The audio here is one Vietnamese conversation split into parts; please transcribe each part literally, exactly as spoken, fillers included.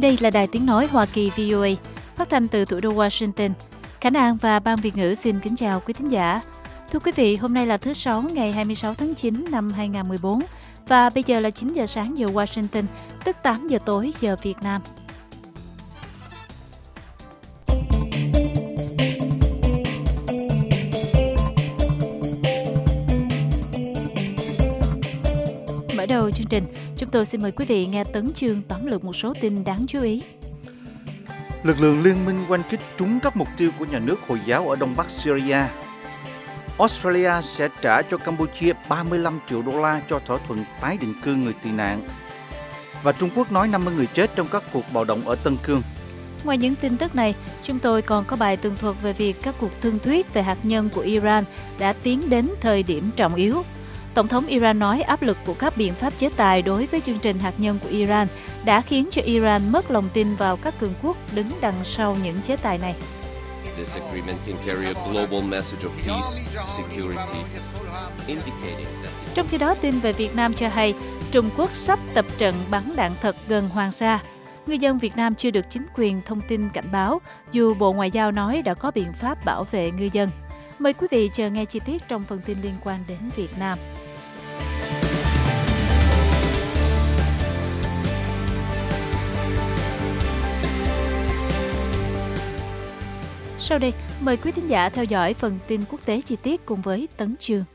Đây là Đài Tiếng Nói Hoa Kỳ vê o a, phát thanh từ thủ đô Washington. Khả An và Ban Việt ngữ xin kính chào quý thính giả. Thưa quý vị, hôm nay là thứ Sáu ngày hai mươi sáu tháng chín năm hai nghìn không trăm mười bốn và bây giờ là chín giờ sáng giờ Washington, tức tám giờ tối giờ Việt Nam. Mở đầu chương trình, chúng tôi xin mời quý vị nghe tấn chương tóm lược một số tin đáng chú ý. Lực lượng liên minh oanh kích trúng các mục tiêu của nhà nước Hồi giáo ở Đông Bắc Syria. Australia sẽ trả cho Campuchia ba mươi lăm triệu đô la cho thỏa thuận tái định cư người tị nạn. Và Trung Quốc nói năm mươi người chết trong các cuộc bạo động ở Tân Cương. Ngoài những tin tức này, chúng tôi còn có bài tường thuật về việc các cuộc thương thuyết về hạt nhân của Iran đã tiến đến thời điểm trọng yếu. Tổng thống Iran nói áp lực của các biện pháp chế tài đối với chương trình hạt nhân của Iran đã khiến cho Iran mất lòng tin vào các cường quốc đứng đằng sau những chế tài này. This agreement can carry a global message of peace, security, indicating that... Trong khi đó, tin về Việt Nam cho hay Trung Quốc sắp tập trận bắn đạn thật gần Hoàng Sa. Ngư dân Việt Nam chưa được chính quyền thông tin cảnh báo, dù Bộ Ngoại giao nói đã có biện pháp bảo vệ ngư dân. Mời quý vị chờ nghe chi tiết trong phần tin liên quan đến Việt Nam. Sau đây, mời quý thính giả theo dõi phần tin quốc tế chi tiết cùng với Tấn Chương.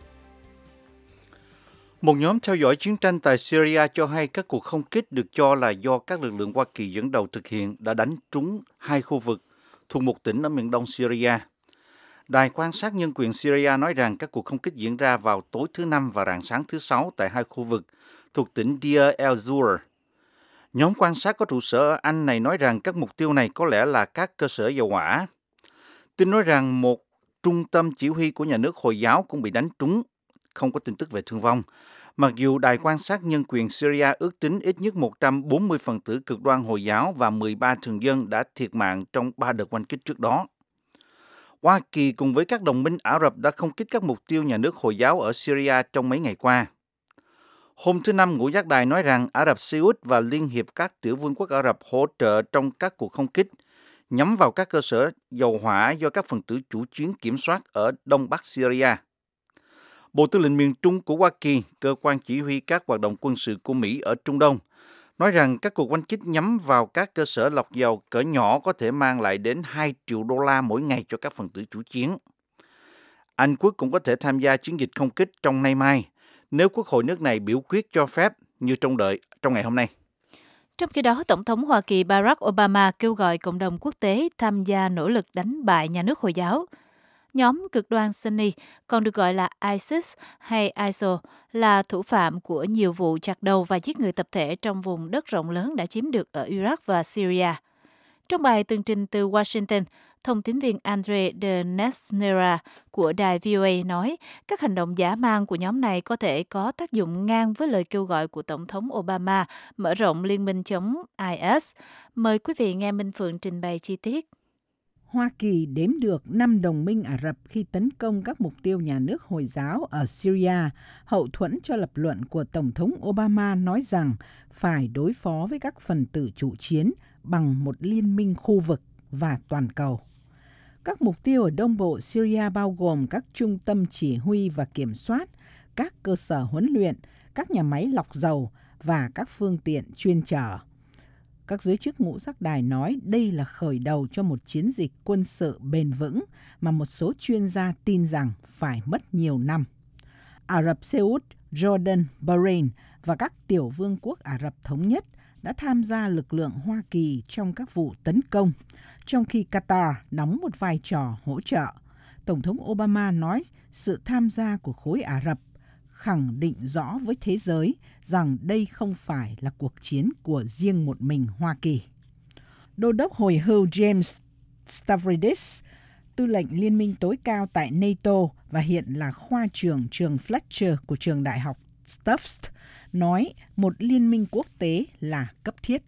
Một nhóm theo dõi chiến tranh tại Syria cho hay các cuộc không kích được cho là do các lực lượng Hoa Kỳ dẫn đầu thực hiện đã đánh trúng hai khu vực thuộc một tỉnh ở miền đông Syria. Đài quan sát nhân quyền Syria nói rằng các cuộc không kích diễn ra vào tối thứ Năm và rạng sáng thứ Sáu tại hai khu vực thuộc tỉnh Deir el-Zur. Nhóm quan sát có trụ sở ở Anh này nói rằng các mục tiêu này có lẽ là các cơ sở dầu hỏa. Tin nói rằng một trung tâm chỉ huy của nhà nước Hồi giáo cũng bị đánh trúng, không có tin tức về thương vong. Mặc dù Đài quan sát nhân quyền Syria ước tính ít nhất một trăm bốn mươi phần tử cực đoan Hồi giáo và mười ba thường dân đã thiệt mạng trong ba đợt oanh kích trước đó. Hoa Kỳ cùng với các đồng minh Ả Rập đã không kích các mục tiêu nhà nước Hồi giáo ở Syria trong mấy ngày qua. Hôm thứ Năm, Ngũ Giác Đài nói rằng Ả Rập Xê Út và Liên hiệp các tiểu vương quốc Ả Rập hỗ trợ trong các cuộc không kích nhắm vào các cơ sở dầu hỏa do các phần tử chủ chiến kiểm soát ở Đông Bắc Syria. Bộ Tư lệnh miền Trung của Hoa Kỳ, cơ quan chỉ huy các hoạt động quân sự của Mỹ ở Trung Đông, nói rằng các cuộc oanh kích nhắm vào các cơ sở lọc dầu cỡ nhỏ có thể mang lại đến hai triệu đô la mỗi ngày cho các phần tử chủ chiến. Anh Quốc cũng có thể tham gia chiến dịch không kích trong nay mai, nếu Quốc hội nước này biểu quyết cho phép như trông đợi trong ngày hôm nay. Trong khi đó, Tổng thống Hoa Kỳ Barack Obama kêu gọi cộng đồng quốc tế tham gia nỗ lực đánh bại nhà nước Hồi giáo. Nhóm cực đoan Sunni, còn được gọi là ISIS hay i ét i lờ, là thủ phạm của nhiều vụ chặt đầu và giết người tập thể trong vùng đất rộng lớn đã chiếm được ở Iraq và Syria. Trong bài tường trình từ Washington, thông tín viên Andre de Nesnera của đài vê o a nói các hành động dã man của nhóm này có thể có tác dụng ngang với lời kêu gọi của Tổng thống Obama mở rộng liên minh chống i ét. Mời quý vị nghe Minh Phượng trình bày chi tiết. Hoa Kỳ đếm được năm đồng minh Ả Rập khi tấn công các mục tiêu nhà nước Hồi giáo ở Syria, hậu thuẫn cho lập luận của Tổng thống Obama nói rằng phải đối phó với các phần tử chủ chiến bằng một liên minh khu vực và toàn cầu. Các mục tiêu ở đông bộ Syria bao gồm các trung tâm chỉ huy và kiểm soát, các cơ sở huấn luyện, các nhà máy lọc dầu và các phương tiện chuyên chở. Các giới chức Ngũ Giác Đài nói đây là khởi đầu cho một chiến dịch quân sự bền vững mà một số chuyên gia tin rằng phải mất nhiều năm. Ả Rập Xê Út, Jordan, Bahrain và các tiểu vương quốc Ả Rập Thống Nhất đã tham gia lực lượng Hoa Kỳ trong các vụ tấn công, trong khi Qatar đóng một vai trò hỗ trợ. Tổng thống Obama nói sự tham gia của khối Ả Rập khẳng định rõ với thế giới rằng đây không phải là cuộc chiến của riêng một mình Hoa Kỳ. Đô đốc hồi hưu James Stavridis, tư lệnh liên minh tối cao tại NATO và hiện là khoa trưởng trường Fletcher của trường đại học Tufts, nói một liên minh quốc tế là cấp thiết.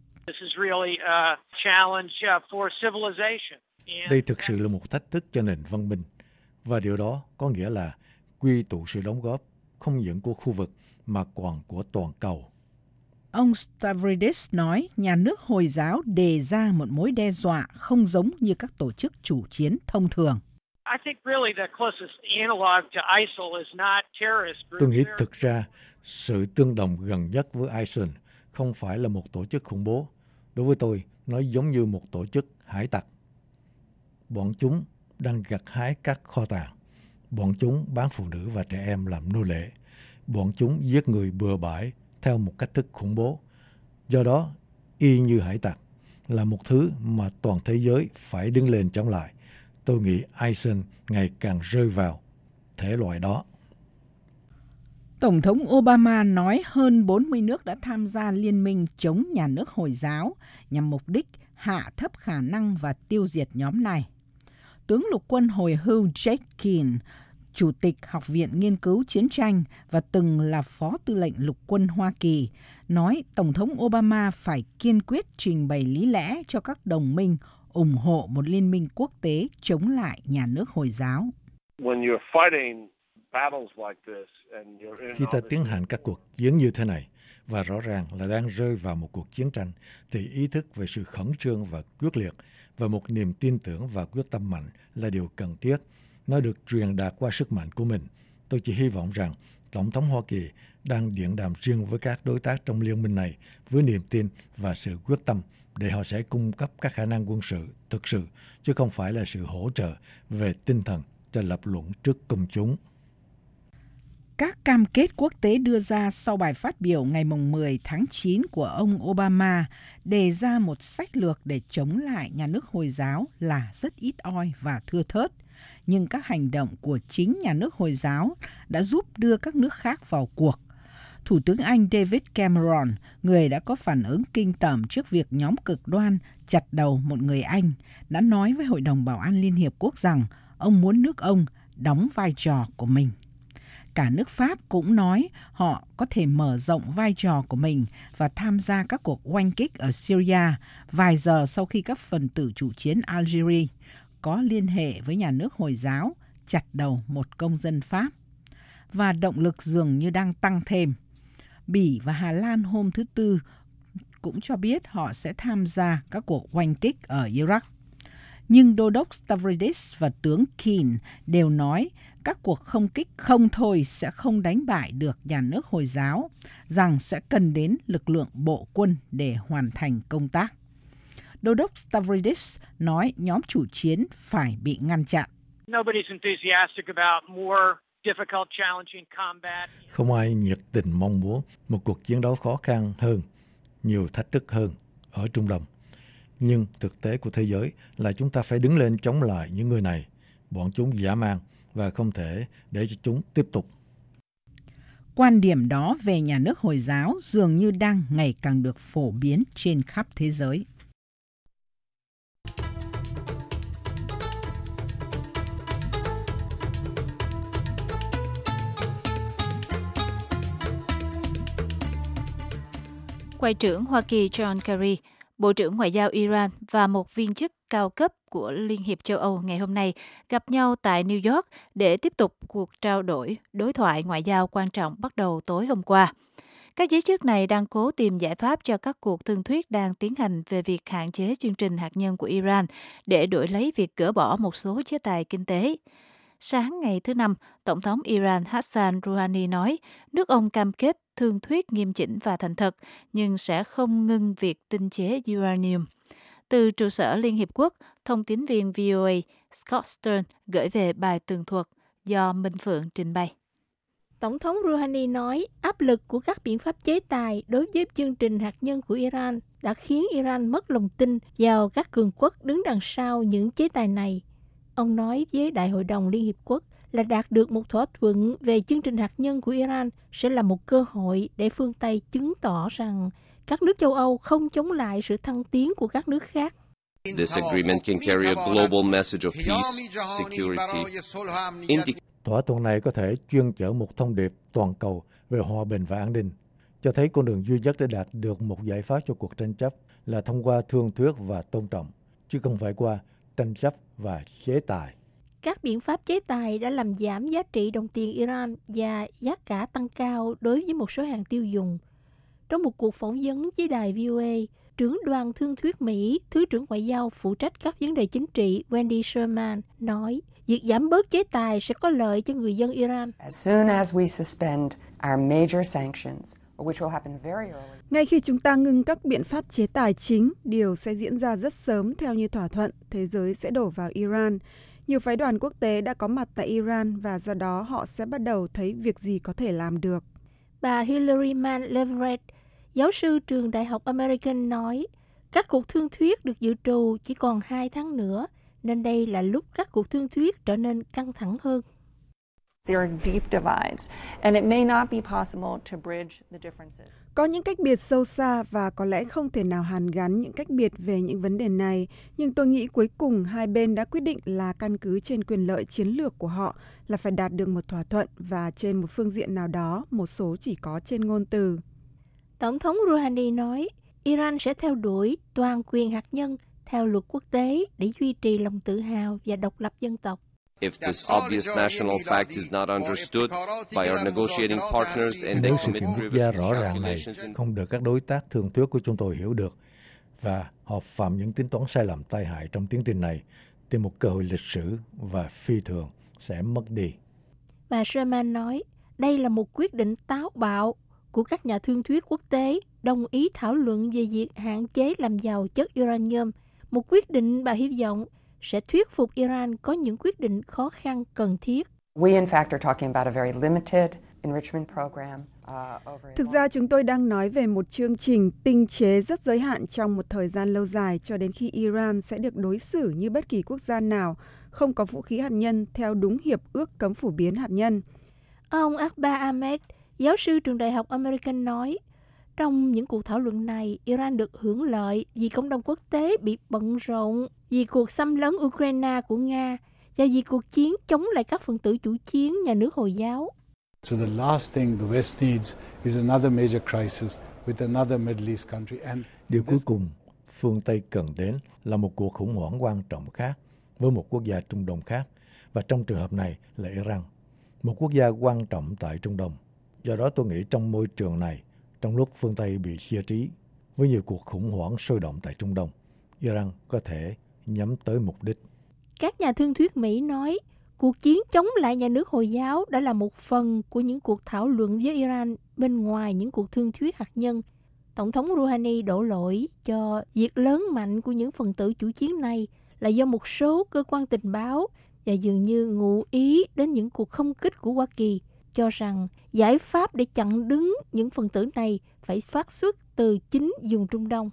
Đây thực sự là một thách thức cho nền văn minh, và điều đó có nghĩa là quy tụ sự đóng góp không những của khu vực mà còn của toàn cầu. Ông Stavridis nói nhà nước Hồi giáo đề ra một mối đe dọa không giống như các tổ chức chủ chiến thông thường. Tôi nghĩ thực ra sự tương đồng gần nhất với i sil không phải là một tổ chức khủng bố. Đối với tôi, nó giống như một tổ chức hải tặc. Bọn chúng đang gặt hái các kho tàng. Bọn chúng bán phụ nữ và trẻ em làm nô lệ. Bọn chúng giết người bừa bãi theo một cách thức khủng bố. Do đó, y như hải tặc là một thứ mà toàn thế giới phải đứng lên chống lại. Tôi nghĩ i sil ngày càng rơi vào thể loại đó. Tổng thống Obama nói hơn bốn mươi nước đã tham gia liên minh chống nhà nước Hồi giáo nhằm mục đích hạ thấp khả năng và tiêu diệt nhóm này. Tướng lục quân hồi hưu Jake Keane, Chủ tịch Học viện Nghiên cứu Chiến tranh và từng là Phó Tư lệnh Lục quân Hoa Kỳ, nói Tổng thống Obama phải kiên quyết trình bày lý lẽ cho các đồng minh ủng hộ một liên minh quốc tế chống lại nhà nước Hồi giáo. Khi ta tiến hành các cuộc chiến như thế này, và rõ ràng là đang rơi vào một cuộc chiến tranh, thì ý thức về sự khẩn trương và quyết liệt và một niềm tin tưởng và quyết tâm mạnh là điều cần thiết. Nó được truyền đạt qua sức mạnh của mình. Tôi chỉ hy vọng rằng Tổng thống Hoa Kỳ đang điện đàm riêng với các đối tác trong liên minh này với niềm tin và sự quyết tâm để họ sẽ cung cấp các khả năng quân sự thực sự, chứ không phải là sự hỗ trợ về tinh thần cho lập luận trước công chúng. Các cam kết quốc tế đưa ra sau bài phát biểu ngày mười tháng chín của ông Obama đề ra một sách lược để chống lại nhà nước Hồi giáo là rất ít oi và thưa thớt. Nhưng các hành động của chính nhà nước Hồi giáo đã giúp đưa các nước khác vào cuộc. Thủ tướng Anh David Cameron, người đã có phản ứng kinh tởm trước việc nhóm cực đoan chặt đầu một người Anh, đã nói với Hội đồng Bảo an Liên Hiệp Quốc rằng ông muốn nước ông đóng vai trò của mình. Cả nước Pháp cũng nói họ có thể mở rộng vai trò của mình và tham gia các cuộc oanh kích ở Syria vài giờ sau khi các phần tử chủ chiến Algeria có liên hệ với nhà nước Hồi giáo chặt đầu một công dân Pháp. Và động lực dường như đang tăng thêm. Bỉ và Hà Lan hôm thứ Tư cũng cho biết họ sẽ tham gia các cuộc oanh kích ở Iraq. Nhưng Đô đốc Stavridis và tướng Keane đều nói các cuộc không kích không thôi sẽ không đánh bại được nhà nước Hồi giáo, rằng sẽ cần đến lực lượng bộ quân để hoàn thành công tác. Đô đốc Stavridis nói nhóm chủ chiến phải bị ngăn chặn. Không ai nhiệt tình mong muốn một cuộc chiến đấu khó khăn hơn, nhiều thách thức hơn ở Trung Đông. Nhưng thực tế của thế giới là chúng ta phải đứng lên chống lại những người này. Bọn chúng dã man và không thể để cho chúng tiếp tục. Quan điểm đó về nhà nước Hồi giáo dường như đang ngày càng được phổ biến trên khắp thế giới. Ngoại trưởng Hoa Kỳ John Kerry, Bộ trưởng Ngoại giao Iran và một viên chức cao cấp của Liên hiệp châu Âu ngày hôm nay gặp nhau tại New York để tiếp tục cuộc trao đổi đối thoại ngoại giao quan trọng bắt đầu tối hôm qua. Các giới chức này đang cố tìm giải pháp cho các cuộc thương thuyết đang tiến hành về việc hạn chế chương trình hạt nhân của Iran để đổi lấy việc gỡ bỏ một số chế tài kinh tế. Sáng ngày thứ Năm, Tổng thống Iran Hassan Rouhani nói nước ông cam kết thương thuyết nghiêm chỉnh và thành thật, nhưng sẽ không ngưng việc tinh chế uranium. Từ trụ sở Liên Hiệp Quốc, thông tín viên vê o a Scott Stern gửi về bài tường thuật do Minh Phượng trình bày. Tổng thống Rouhani nói áp lực của các biện pháp chế tài đối với chương trình hạt nhân của Iran đã khiến Iran mất lòng tin vào các cường quốc đứng đằng sau những chế tài này. Ông nói với Đại hội đồng Liên Hiệp Quốc là đạt được một thỏa thuận về chương trình hạt nhân của Iran sẽ là một cơ hội để phương Tây chứng tỏ rằng các nước châu Âu không chống lại sự thăng tiến của các nước khác. This agreement can carry a global message of peace, security. Thỏa thuận này có thể chuyên chở một thông điệp toàn cầu về hòa bình và an ninh, cho thấy con đường duy nhất để đạt được một giải pháp cho cuộc tranh chấp là thông qua thương thuyết và tôn trọng, chứ không phải qua tranh chấp và chế tài. Các biện pháp chế tài đã làm giảm giá trị đồng tiền Iran và giá cả tăng cao đối với một số hàng tiêu dùng. Trong một cuộc phỏng vấn với đài vê o a, trưởng đoàn thương thuyết Mỹ, Thứ trưởng Ngoại giao phụ trách các vấn đề chính trị Wendy Sherman nói, việc giảm bớt chế tài sẽ có lợi cho người dân Iran. Ngay khi chúng ta ngừng các biện pháp chế tài chính, điều sẽ diễn ra rất sớm theo như thỏa thuận, thế giới sẽ đổ vào Iran. Nhiều phái đoàn quốc tế đã có mặt tại Iran và do đó họ sẽ bắt đầu thấy việc gì có thể làm được. Bà Hillary Mann Leverett, giáo sư trường Đại học American nói, các cuộc thương thuyết được dự trù chỉ còn hai tháng nữa, nên đây là lúc các cuộc thương thuyết trở nên căng thẳng hơn. Có những cách biệt sâu xa và có lẽ không thể nào hàn gắn những cách biệt về những vấn đề này, nhưng tôi nghĩ cuối cùng hai bên đã quyết định là căn cứ trên quyền lợi chiến lược của họ là phải đạt được một thỏa thuận và trên một phương diện nào đó, một số chỉ có trên ngôn từ. Tổng thống Rouhani nói, Iran sẽ theo đuổi toàn quyền hạt nhân theo luật quốc tế để duy trì lòng tự hào và độc lập dân tộc. If this obvious national fact is not understood by our negotiating partners and they Nếu sự commit kiện quốc grievous gia rõ ràng này miscalculations, không được các đối tác thương thuyết của chúng tôi hiểu được và họ phạm những tính toán sai lầm tai hại trong tiến trình này, thì một cơ hội lịch sử và phi thường sẽ mất đi. Bà Sherman nói, đây là một quyết định táo bạo của các nhà thương thuyết quốc tế đồng ý thảo luận về việc hạn chế làm giàu chất uranium, một quyết định bà hy vọng sẽ thuyết phục Iran có những quyết định khó khăn cần thiết. Thực ra chúng tôi đang nói về một chương trình tinh chế rất giới hạn trong một thời gian lâu dài cho đến khi Iran sẽ được đối xử như bất kỳ quốc gia nào không có vũ khí hạt nhân theo đúng hiệp ước cấm phổ biến hạt nhân. Ông Akbar Ahmed, giáo sư trường Đại học American nói, trong những cuộc thảo luận này, Iran được hưởng lợi vì cộng đồng quốc tế bị bận rộn vì cuộc xâm lấn Ukraine của Nga và vì cuộc chiến chống lại các phần tử chủ chiến nhà nước Hồi giáo. So the last thing the West needs is another major crisis with another Middle East country. And Điều cuối cùng phương Tây cần đến là một cuộc khủng hoảng quan trọng khác với một quốc gia Trung Đông khác, và trong trường hợp này là Iran, một quốc gia quan trọng tại Trung Đông. Do đó tôi nghĩ trong môi trường này, trong lúc phương Tây bị chia trí với nhiều cuộc khủng hoảng sôi động tại Trung Đông, Iran có thể nhắm tới mục đích. Các nhà thương thuyết Mỹ nói, cuộc chiến chống lại nhà nước Hồi giáo đã là một phần của những cuộc thảo luận với Iran bên ngoài những cuộc thương thuyết hạt nhân. Tổng thống Rouhani đổ lỗi cho việc lớn mạnh của những phần tử chủ chiến này là do một số cơ quan tình báo và dường như ngụ ý đến những cuộc không kích của Hoa Kỳ, cho rằng giải pháp để chặn đứng những phần tử này phải phát xuất từ chính vùng Trung Đông.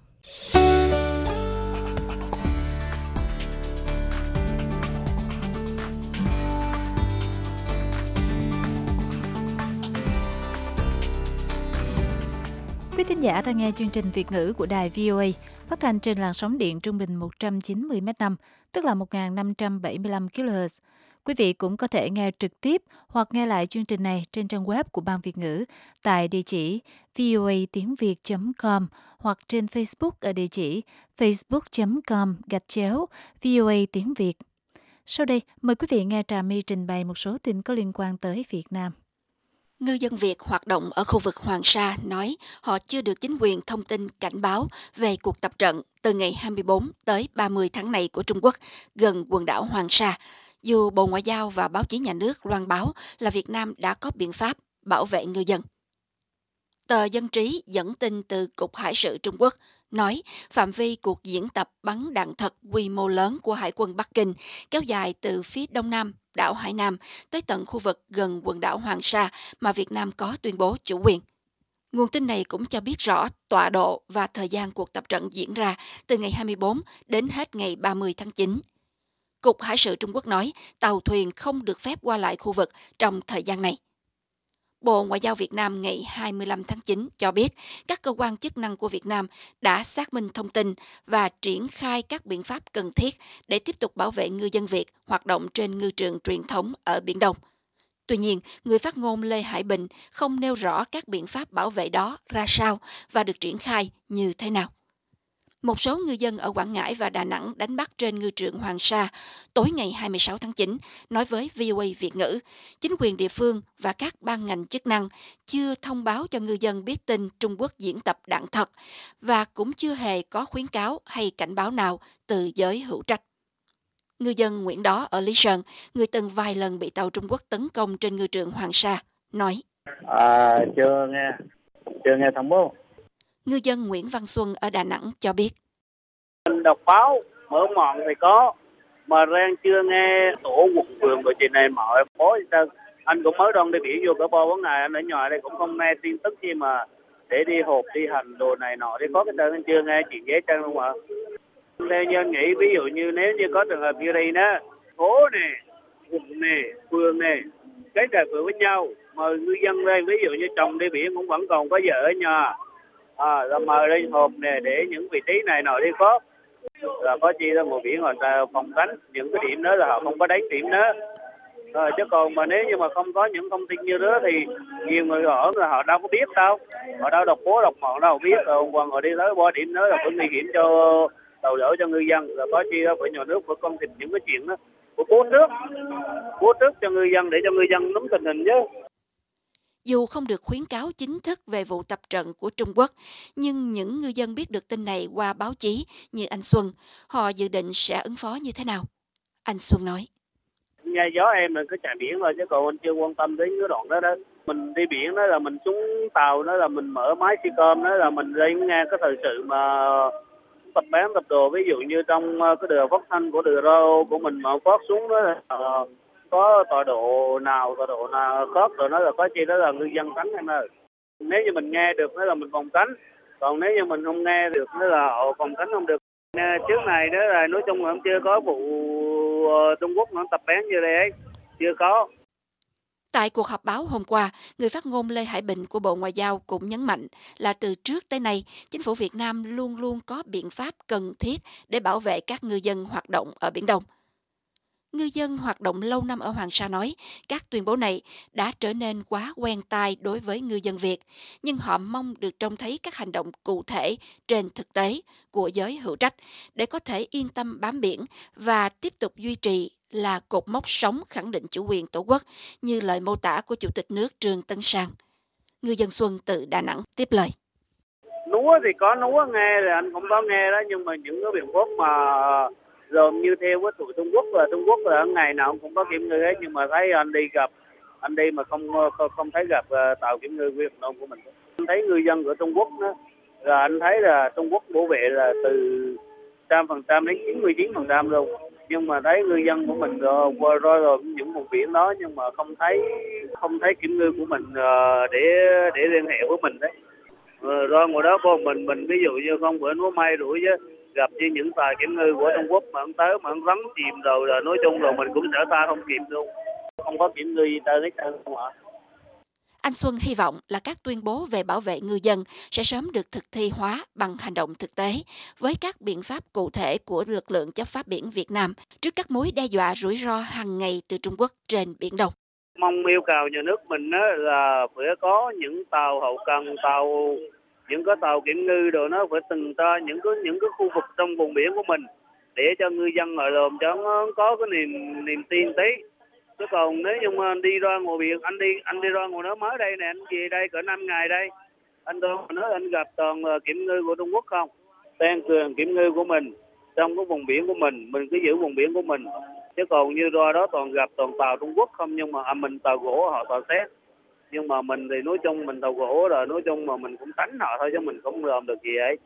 Quý thính giả đang nghe chương trình Việt ngữ của đài vê o a, phát thanh trên làn sóng điện trung bình một trăm chín mươi mét năm, tức là một nghìn năm trăm bảy mươi lăm ki lô héc. Quý vị cũng có thể nghe trực tiếp hoặc nghe lại chương trình này trên trang web của Ban Việt ngữ tại địa chỉ voa tiếng việt chấm com hoặc trên Facebook ở địa chỉ facebook chấm com gạch chéo voa tiếng Việt. Sau đây, mời quý vị nghe Trà My trình bày một số tin có liên quan tới Việt Nam. Ngư dân Việt hoạt động ở khu vực Hoàng Sa nói họ chưa được chính quyền thông tin cảnh báo về cuộc tập trận từ ngày hai mươi bốn tới ba mươi tháng này của Trung Quốc gần quần đảo Hoàng Sa, dù Bộ Ngoại giao và báo chí nhà nước loan báo là Việt Nam đã có biện pháp bảo vệ ngư dân. Tờ Dân Trí dẫn tin từ Cục Hải sự Trung Quốc nói phạm vi cuộc diễn tập bắn đạn thật quy mô lớn của Hải quân Bắc Kinh kéo dài từ phía đông nam đảo Hải Nam tới tận khu vực gần quần đảo Hoàng Sa mà Việt Nam có tuyên bố chủ quyền. Nguồn tin này cũng cho biết rõ tọa độ và thời gian cuộc tập trận diễn ra từ ngày hai mươi bốn đến hết ngày ba mươi tháng chín. Cục Hải sự Trung Quốc nói tàu thuyền không được phép qua lại khu vực trong thời gian này. Bộ Ngoại giao Việt Nam ngày hai mươi lăm tháng chín cho biết các cơ quan chức năng của Việt Nam đã xác minh thông tin và triển khai các biện pháp cần thiết để tiếp tục bảo vệ ngư dân Việt hoạt động trên ngư trường truyền thống ở Biển Đông. Tuy nhiên, người phát ngôn Lê Hải Bình không nêu rõ các biện pháp bảo vệ đó ra sao và được triển khai như thế nào. Một số ngư dân ở Quảng Ngãi và Đà Nẵng đánh bắt trên ngư trường Hoàng Sa tối ngày hai mươi sáu tháng chín nói với vê o a Việt ngữ, chính quyền địa phương và các ban ngành chức năng chưa thông báo cho ngư dân biết tin Trung Quốc diễn tập đạn thật và cũng chưa hề có khuyến cáo hay cảnh báo nào từ giới hữu trách. Ngư dân Nguyễn Đó ở Lý Sơn, người từng vài lần bị tàu Trung Quốc tấn công trên ngư trường Hoàng Sa, nói. À, chưa nghe, chưa nghe thông báo. Ngư dân Nguyễn Văn Xuân ở Đà Nẵng cho biết. Mình đọc báo, mở mọn thì có, mà rang chưa nghe tổ quận phường của chị này mọi bố sao. Anh cũng mới đoan đi biển vô cả bao bốn ngày, anh ở nhà đây cũng không nghe tin tức gì mà để đi họp, đi hành đồ này nọ, đi có cái tên anh chưa nghe chuyện dễ trăng không ạ? Theo nhân nghĩ ví dụ như nếu như có trường hợp như đây đó, phố nè, quận nè, phường nè, cái trà phường với nhau, mời ngư dân đây, ví dụ như chồng đi biển cũng vẫn còn có vợ ở nhà, à, rồi mời lên họp nè để những vị trí này nọ đi có, là có chi ra ngồi biển họ phòng tránh những cái điểm đó là họ không có đánh điểm đó. Rồi, chứ còn mà nếu như mà không có những thông tin như đó thì nhiều người ở là họ đâu có biết đâu, họ đâu đọc phố đọc mọn đâu biết, rồi còn họ đi tới bỏ điểm đó là cũng nguy hiểm cho tàu lỡ cho ngư dân, là có chi đó phải nhà nước phải công trình những cái chuyện đó, của bố trước, bố trước cho ngư dân để cho ngư dân nắm tình hình chứ. Dù không được khuyến cáo chính thức về vụ tập trận của Trung Quốc, nhưng những ngư dân biết được tin này qua báo chí như anh Xuân, họ dự định sẽ ứng phó như thế nào? Anh Xuân nói. Nghe gió em mình cứ chạy biển thôi chứ còn anh chưa quan tâm đến cái đoạn đó đó. Mình đi biển đó là mình xuống tàu đó là mình mở máy xi com đó là mình lên nghe cái thời sự mà tập bán tập đồ, ví dụ như trong cái đường phát thanh của đường radio của mình mà phát xuống đó là uh, có tọa độ nào tọa độ nào khớp rồi nó là có chi đó là ngư dân tránh em ơi. Nếu như mình nghe được đó là mình phòng tránh, còn nếu như mình không nghe được đó là họ phòng tránh không được. Trước này đó là nói chung là chưa có vụ Trung Quốc nó tập bắn như đây ấy, chưa có. Tại cuộc họp báo hôm qua, người phát ngôn Lê Hải Bình của Bộ Ngoại giao cũng nhấn mạnh là từ trước tới nay, chính phủ Việt Nam luôn luôn có biện pháp cần thiết để bảo vệ các ngư dân hoạt động ở Biển Đông. Ngư dân hoạt động lâu năm ở Hoàng Sa nói, các tuyên bố này đã trở nên quá quen tai đối với ngư dân Việt, nhưng họ mong được trông thấy các hành động cụ thể trên thực tế của giới hữu trách để có thể yên tâm bám biển và tiếp tục duy trì là cột mốc sống khẳng định chủ quyền Tổ quốc như lời mô tả của Chủ tịch nước Trương Tấn Sang. Ngư dân Xuân từ Đà Nẵng tiếp lời. Núa thì có núa nghe là anh cũng có nghe đó, nhưng mà những cái biện pháp mà dồn như theo với tụi Trung Quốc là Trung Quốc là ngày nào cũng có kiểm ngư hết, nhưng mà thấy anh đi gặp anh đi mà không không, không thấy gặp tàu kiểm ngư Việt Nam của mình. Anh thấy ngư dân của Trung Quốc đó, là anh thấy là Trung Quốc bảo vệ là từ trăm phần trăm đến chín mươi chín phần trăm luôn, nhưng mà thấy ngư dân của mình rồi qua rồi, rồi những vùng biển đó nhưng mà không thấy không thấy kiểm ngư của mình để để liên hệ với mình đấy. Rồi ngồi đó con mình mình ví dụ như không bữa nó may rủi chứ gặp như những tàu kiểm ngư của Trung Quốc mà ăn tới mà ăn rắn chìm rồi là nói chung là mình cũng sợ ta không kịp luôn, không có kiểm ngư gì ta hết trơn không ạ. Anh Xuân hy vọng là các tuyên bố về bảo vệ ngư dân sẽ sớm được thực thi hóa bằng hành động thực tế với các biện pháp cụ thể của lực lượng chấp pháp biển Việt Nam trước các mối đe dọa rủi ro hàng ngày từ Trung Quốc trên Biển Đông. Mong yêu cầu nhà nước mình là phải có những tàu hậu cần, tàu những cái tàu kiểm ngư rồi nó phải từng ra những cái những cái khu vực trong vùng biển của mình để cho ngư dân ở lồm cho nó có cái niềm niềm tin tí. Chứ còn nếu như mà anh đi ra ngoài biển, anh đi anh đi ra ngoài đó mới đây nè, anh về đây cỡ năm ngày đây, anh đâu nói anh gặp toàn kiểm ngư của Trung Quốc không, tăng cường kiểm ngư của mình trong cái vùng biển của mình, mình cứ giữ vùng biển của mình. Chứ còn như ra đó toàn gặp toàn tàu Trung Quốc không, nhưng mà à, mình tàu gỗ họ tàu xét, nhưng mà mình thì nói chung mình tàu gỗ rồi nói chung mà mình cũng tránh họ thôi chứ mình không làm được gì ấy.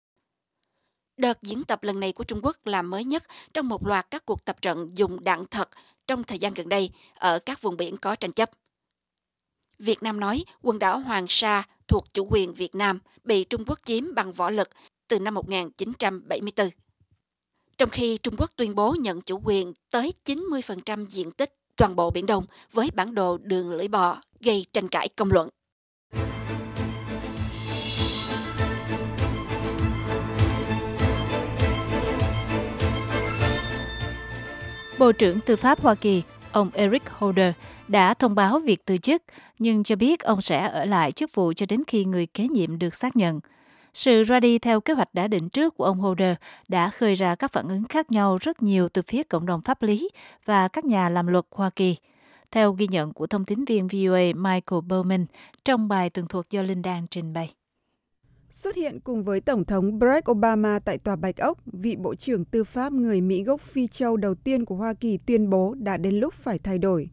Đợt diễn tập lần này của Trung Quốc là mới nhất trong một loạt các cuộc tập trận dùng đạn thật trong thời gian gần đây ở các vùng biển có tranh chấp. Việt Nam nói quần đảo Hoàng Sa thuộc chủ quyền Việt Nam bị Trung Quốc chiếm bằng võ lực từ năm một nghìn chín trăm bảy mươi tư. Trong khi Trung Quốc tuyên bố nhận chủ quyền tới chín mươi phần trăm diện tích toàn bộ Biển Đông với bản đồ đường lưỡi bò gây tranh cãi công luận. Bộ trưởng Tư pháp Hoa Kỳ, ông Eric Holder, đã thông báo việc từ chức, nhưng cho biết ông sẽ ở lại chức vụ cho đến khi người kế nhiệm được xác nhận. Sự ra đi theo kế hoạch đã định trước của ông Holder đã khơi ra các phản ứng khác nhau rất nhiều từ phía cộng đồng pháp lý và các nhà làm luật Hoa Kỳ. Theo ghi nhận của thông tín viên vê o a Michael Bowman trong bài tường thuật do Linh Đan trình bày. Xuất hiện cùng với Tổng thống Barack Obama tại Tòa Bạch Ốc, vị Bộ trưởng Tư pháp người Mỹ gốc Phi Châu đầu tiên của Hoa Kỳ tuyên bố đã đến lúc phải thay đổi.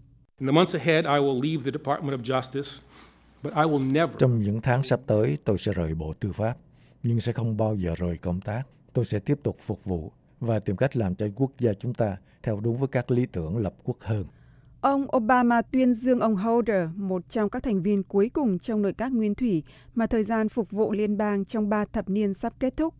Trong những tháng sắp tới, tôi sẽ rời Bộ Tư pháp, nhưng sẽ không bao giờ rời công tác. Tôi sẽ tiếp tục phục vụ và tìm cách làm cho quốc gia chúng ta theo đúng với các lý tưởng lập quốc hơn. Ông Obama tuyên dương ông Holder, một trong các thành viên cuối cùng trong nội các nguyên thủy mà thời gian phục vụ liên bang trong ba thập niên sắp kết thúc.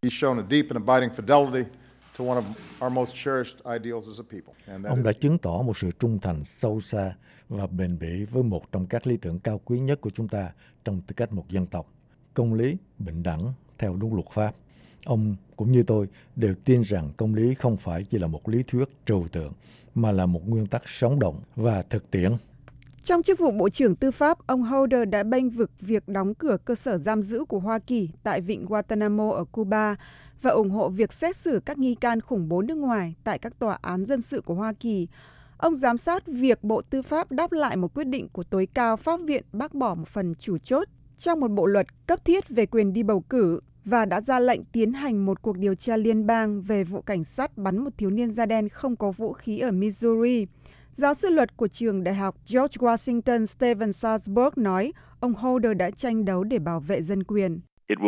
Ông đã chứng tỏ một sự trung thành sâu xa và bền bỉ với một trong các lý tưởng cao quý nhất của chúng ta trong tư cách một dân tộc, công lý, bình đẳng theo đúng luật pháp. Ông cũng như tôi đều tin rằng công lý không phải chỉ là một lý thuyết trừu tượng, mà là một nguyên tắc sống động và thực tiễn. Trong chức vụ Bộ trưởng Tư pháp, ông Holder đã bênh vực việc đóng cửa cơ sở giam giữ của Hoa Kỳ tại vịnh Guantanamo ở Cuba và ủng hộ việc xét xử các nghi can khủng bố nước ngoài tại các tòa án dân sự của Hoa Kỳ. Ông giám sát việc Bộ Tư pháp đáp lại một quyết định của tối cao Pháp viện bác bỏ một phần chủ chốt trong một bộ luật cấp thiết về quyền đi bầu cử và đã ra lệnh tiến hành một cuộc điều tra liên bang về vụ cảnh sát bắn một thiếu niên da đen không có vũ khí ở Missouri. Giáo sư luật của trường đại học George Washington Stephen Salzberg nói ông Holder đã tranh đấu để bảo vệ dân quyền.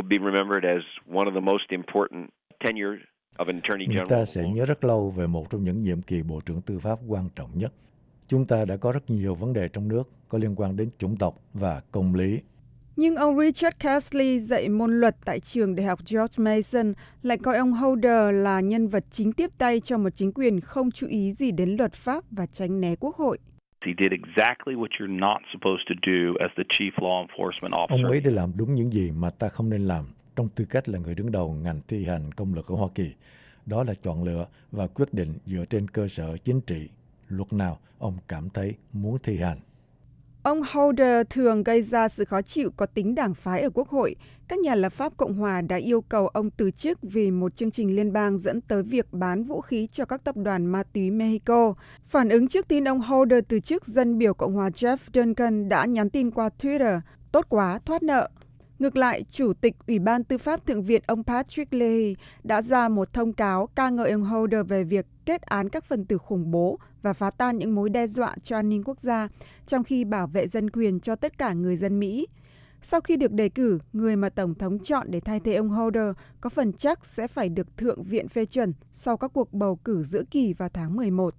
Người ta sẽ nhớ rất lâu về một trong những nhiệm kỳ Bộ trưởng Tư pháp quan trọng nhất. Chúng ta đã có rất nhiều vấn đề trong nước có liên quan đến chủng tộc và công lý. Nhưng ông Richard Casley dạy môn luật tại trường đại học George Mason lại coi ông Holder là nhân vật chính tiếp tay cho một chính quyền không chú ý gì đến luật pháp và tránh né quốc hội. Ông ấy đã làm đúng những gì mà ta không nên làm trong tư cách là người đứng đầu ngành thi hành công luật ở Hoa Kỳ. Đó là chọn lựa và quyết định dựa trên cơ sở chính trị, luật nào ông cảm thấy muốn thi hành. Ông Holder thường gây ra sự khó chịu có tính đảng phái ở Quốc hội. Các nhà lập pháp Cộng hòa đã yêu cầu ông từ chức vì một chương trình liên bang dẫn tới việc bán vũ khí cho các tập đoàn ma túy Mexico. Phản ứng trước tin ông Holder từ chức, dân biểu Cộng hòa Jeff Duncan đã nhắn tin qua Twitter, tốt quá, thoát nợ. Ngược lại, Chủ tịch Ủy ban Tư pháp Thượng viện ông Patrick Leahy đã ra một thông cáo ca ngợi ông Holder về việc kết án các phần tử khủng bố và phá tan những mối đe dọa cho an ninh quốc gia, trong khi bảo vệ dân quyền cho tất cả người dân Mỹ. Sau khi được đề cử, người mà Tổng thống chọn để thay thế ông Holder có phần chắc sẽ phải được Thượng viện phê chuẩn sau các cuộc bầu cử giữa kỳ vào tháng mười một.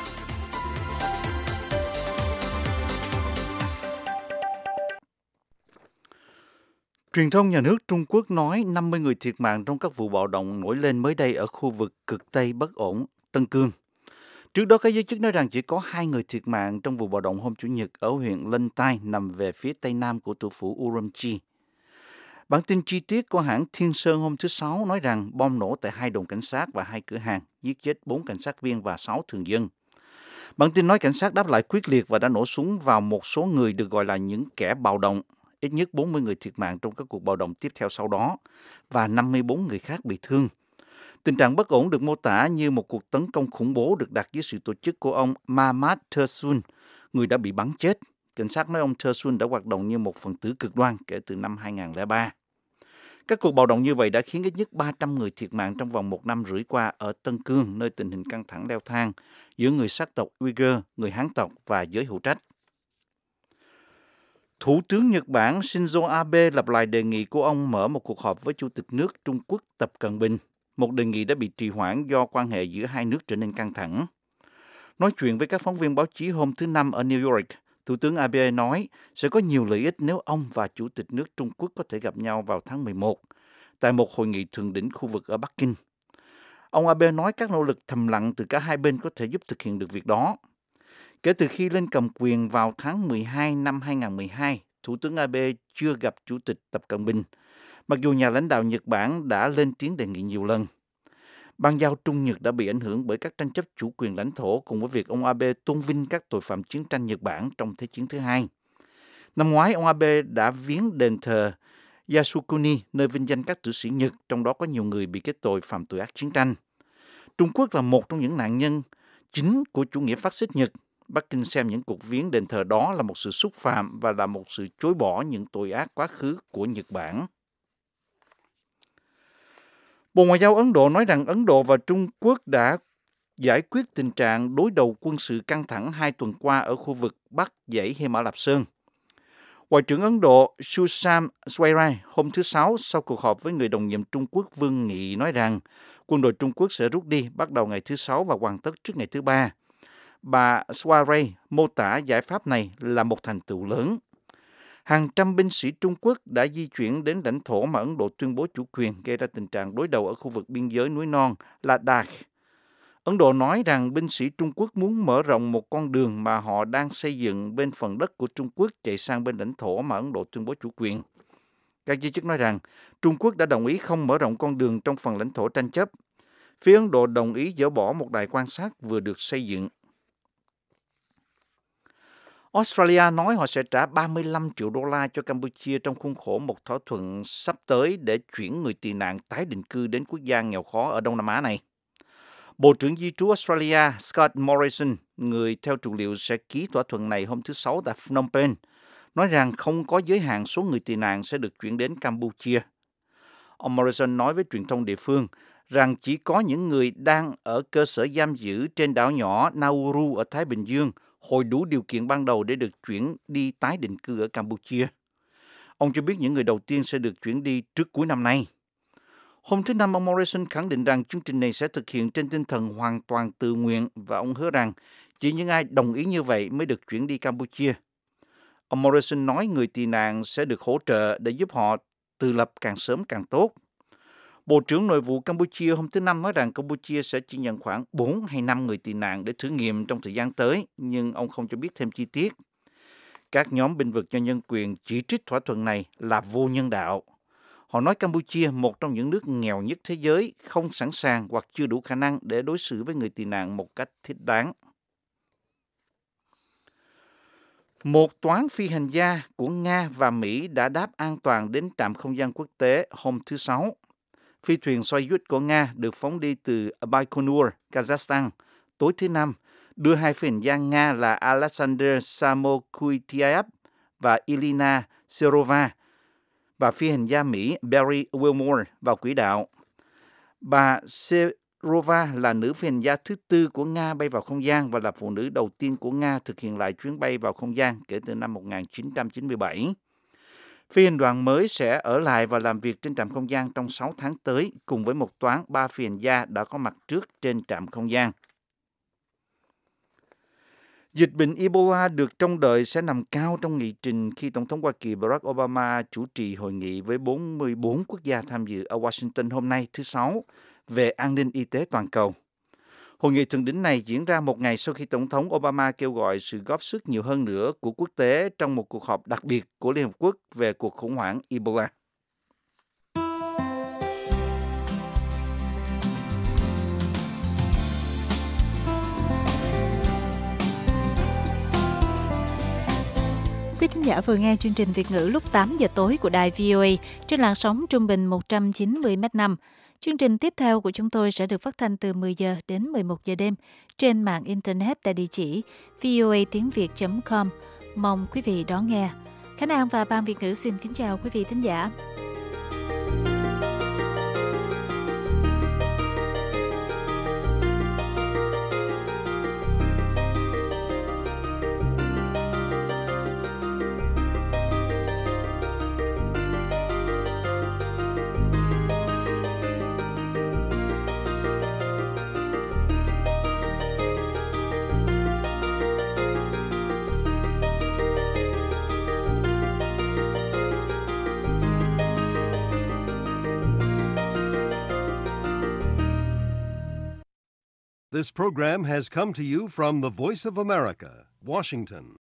Truyền thông nhà nước Trung Quốc nói năm mươi người thiệt mạng trong các vụ bạo động nổi lên mới đây ở khu vực cực Tây bất ổn, Tân Cương. Trước đó, các giới chức nói rằng chỉ có hai người thiệt mạng trong vụ bạo động hôm Chủ nhật ở huyện Lân Tai nằm về phía tây nam của thủ phủ Urumqi. Bản tin chi tiết của hãng Thiên Sơn hôm thứ Sáu nói rằng bom nổ tại hai đồn cảnh sát và hai cửa hàng, giết chết bốn cảnh sát viên và sáu thường dân. Bản tin nói cảnh sát đáp lại quyết liệt và đã nổ súng vào một số người được gọi là những kẻ bạo động. Ít nhất bốn mươi người thiệt mạng trong các cuộc bạo động tiếp theo sau đó và năm mươi bốn người khác bị thương. Tình trạng bất ổn được mô tả như một cuộc tấn công khủng bố được đặt dưới sự tổ chức của ông Mahmad Tursun, người đã bị bắn chết. Cảnh sát nói ông Tursun đã hoạt động như một phần tử cực đoan kể từ năm hai không không ba. Các cuộc bạo động như vậy đã khiến ít nhất ba trăm người thiệt mạng trong vòng một năm rưỡi qua ở Tân Cương, nơi tình hình căng thẳng leo thang giữa người sắc tộc Uyghur, người Hán tộc và giới hữu trách. Thủ tướng Nhật Bản Shinzo Abe lặp lại đề nghị của ông mở một cuộc họp với Chủ tịch nước Trung Quốc Tập Cận Bình, một đề nghị đã bị trì hoãn do quan hệ giữa hai nước trở nên căng thẳng. Nói chuyện với các phóng viên báo chí hôm thứ Năm ở New York, Thủ tướng Abe nói sẽ có nhiều lợi ích nếu ông và Chủ tịch nước Trung Quốc có thể gặp nhau vào tháng mười một tại một hội nghị thượng đỉnh khu vực ở Bắc Kinh. Ông Abe nói các nỗ lực thầm lặng từ cả hai bên có thể giúp thực hiện được việc đó. Kể từ khi lên cầm quyền vào tháng mười hai năm hai không một hai, Thủ tướng Abe chưa gặp Chủ tịch Tập Cận Bình, mặc dù nhà lãnh đạo Nhật Bản đã lên tiếng đề nghị nhiều lần. Bang giao Trung Nhật đã bị ảnh hưởng bởi các tranh chấp chủ quyền lãnh thổ cùng với việc ông Abe tôn vinh các tội phạm chiến tranh Nhật Bản trong Thế chiến thứ hai. Năm ngoái, ông Abe đã viếng đền thờ Yasukuni, nơi vinh danh các tử sĩ Nhật, trong đó có nhiều người bị kết tội phạm tội ác chiến tranh. Trung Quốc là một trong những nạn nhân chính của chủ nghĩa phát xít Nhật. Bắc Kinh xem những cuộc viếng đền thờ đó là một sự xúc phạm và là một sự chối bỏ những tội ác quá khứ của Nhật Bản. Bộ Ngoại giao Ấn Độ nói rằng Ấn Độ và Trung Quốc đã giải quyết tình trạng đối đầu quân sự căng thẳng hai tuần qua ở khu vực Bắc dãy Hy Mã Lạp Sơn. Ngoại trưởng Ấn Độ Sushma Swaraj hôm thứ Sáu sau cuộc họp với người đồng nhiệm Trung Quốc Vương Nghị nói rằng quân đội Trung Quốc sẽ rút đi bắt đầu ngày thứ Sáu và hoàn tất trước ngày thứ Ba. Bà Swaraj mô tả giải pháp này là một thành tựu lớn. Hàng trăm binh sĩ Trung Quốc đã di chuyển đến lãnh thổ mà Ấn Độ tuyên bố chủ quyền, gây ra tình trạng đối đầu ở khu vực biên giới núi non Ladakh. Ấn Độ nói rằng binh sĩ Trung Quốc muốn mở rộng một con đường mà họ đang xây dựng bên phần đất của Trung Quốc chạy sang bên lãnh thổ mà Ấn Độ tuyên bố chủ quyền. Các giới chức nói rằng Trung Quốc đã đồng ý không mở rộng con đường trong phần lãnh thổ tranh chấp. Phía Ấn Độ đồng ý dỡ bỏ một đài quan sát vừa được xây dựng. Australia nói họ sẽ trả ba mươi lăm triệu đô la cho Campuchia trong khuôn khổ một thỏa thuận sắp tới để chuyển người tị nạn tái định cư đến quốc gia nghèo khó ở Đông Nam Á này. Bộ trưởng Di trú Australia Scott Morrison, người theo trù liệu sẽ ký thỏa thuận này hôm thứ Sáu tại Phnom Penh, nói rằng không có giới hạn số người tị nạn sẽ được chuyển đến Campuchia. Ông Morrison nói với truyền thông địa phương rằng chỉ có những người đang ở cơ sở giam giữ trên đảo nhỏ Nauru ở Thái Bình Dương hồi đủ điều kiện ban đầu để được chuyển đi tái định cư ở Campuchia. Ông cho biết những người đầu tiên sẽ được chuyển đi trước cuối năm nay. Hôm thứ Năm, ông Morrison khẳng định rằng chương trình này sẽ thực hiện trên tinh thần hoàn toàn tự nguyện và ông hứa rằng chỉ những ai đồng ý như vậy mới được chuyển đi Campuchia. Ông Morrison nói người tị nạn sẽ được hỗ trợ để giúp họ tự lập càng sớm càng tốt. Bộ trưởng Nội vụ Campuchia hôm thứ Năm nói rằng Campuchia sẽ chỉ nhận khoảng bốn hay năm người tị nạn để thử nghiệm trong thời gian tới, nhưng ông không cho biết thêm chi tiết. Các nhóm bênh vực cho nhân quyền chỉ trích thỏa thuận này là vô nhân đạo. Họ nói Campuchia, một trong những nước nghèo nhất thế giới, không sẵn sàng hoặc chưa đủ khả năng để đối xử với người tị nạn một cách thích đáng. Một toán phi hành gia của Nga và Mỹ đã đáp an toàn đến trạm không gian quốc tế hôm thứ Sáu. Phi thuyền Soyuz của Nga được phóng đi từ Baikonur, Kazakhstan, tối thứ Năm, đưa hai phi hành gia Nga là Alexander Samokuityaev và Ilina Serova và phi hành gia Mỹ Barry Wilmore vào quỹ đạo. Bà Serova là nữ phi hành gia thứ tư của Nga bay vào không gian và là phụ nữ đầu tiên của Nga thực hiện lại chuyến bay vào không gian kể từ năm một nghìn chín trăm chín mươi bảy. Phi hành đoàn mới sẽ ở lại và làm việc trên trạm không gian trong sáu tháng tới, cùng với một toán ba phi hành gia đã có mặt trước trên trạm không gian. Dịch bệnh Ebola được trông đợi sẽ nằm cao trong nghị trình khi Tổng thống Hoa Kỳ Barack Obama chủ trì hội nghị với bốn mươi bốn quốc gia tham dự ở Washington hôm nay thứ Sáu về an ninh y tế toàn cầu. Hội nghị thượng đỉnh này diễn ra một ngày sau khi Tổng thống Obama kêu gọi sự góp sức nhiều hơn nữa của quốc tế trong một cuộc họp đặc biệt của Liên Hợp Quốc về cuộc khủng hoảng Ebola. Quý thính giả vừa nghe chương trình Việt ngữ lúc tám giờ tối của đài vê o a trên làn sóng trung bình một trăm chín mươi mét năm. Chương trình tiếp theo của chúng tôi sẽ được phát thanh từ mười giờ đến mười một giờ đêm trên mạng Internet tại địa chỉ voa tiếng việt chấm com. Mong quý vị đón nghe. Khánh An và Ban Việt ngữ xin kính chào quý vị thính giả. This program has come to you from the Voice of America, Washington.